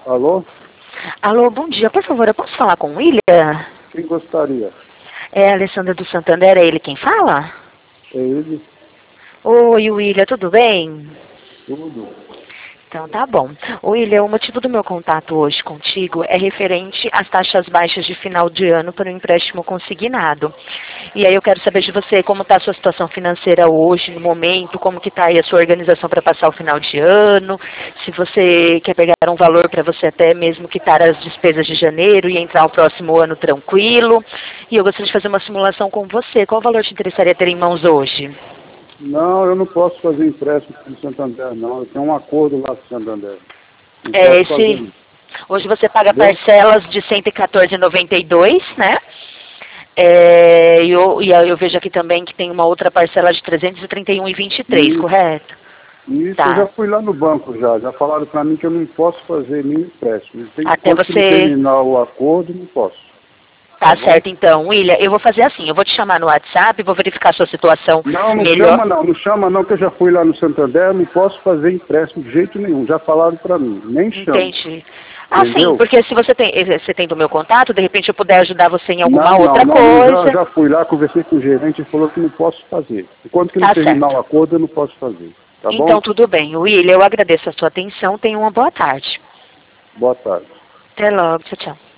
Alô? Alô, bom dia. Por favor, eu posso falar com o William? Quem gostaria? É a Alessandra do Santander, é ele quem fala? É ele? Oi, William, tudo bem? Tudo. Então tá bom. William, o motivo do meu contato hoje contigo é referente às taxas baixas de final de ano para o empréstimo consignado. E aí eu quero saber de você como está a sua situação financeira hoje, no momento, como que está aí a sua organização para passar o final de ano, se você quer pegar um valor para você até mesmo quitar as despesas de janeiro e entrar o próximo ano tranquilo. E eu gostaria de fazer uma simulação com você. Qual valor te interessaria ter em mãos hoje? Não, eu não posso fazer empréstimo com o Santander, não. Eu tenho um acordo lá com o Santander. Não É posso fazer esse. isso. Hoje você paga Entendeu? parcelas de R$ 114,92, né? E eu vejo aqui também que tem uma outra parcela de R$ 331,23, Isso, correto? isso, eu já Tá. fui lá no banco já. Já falaram para mim que eu não posso fazer nenhum empréstimo. Até Enquanto que não você... terminar o acordo, não posso. Tá Tá bom? certo, então. William, eu vou fazer assim, eu vou te chamar no WhatsApp, vou verificar a sua situação Não, não melhor. chama não. Não chama não, que eu já fui lá no Santander. Eu não posso fazer empréstimo de jeito nenhum. Já falaram para mim. Nem chama. Entendi. Ah, sim, Entendeu? porque se você tem do meu contato, de repente eu puder ajudar você em alguma Não, não, outra não, não, coisa. já fui lá, conversei com o gerente e falou que não posso fazer. Enquanto que não Tá terminar certo. o acordo, eu não posso fazer. Tá bom? Então, tudo bem. William, eu agradeço a sua atenção. Tenha uma boa tarde. Boa tarde. Até logo. Tchau, tchau.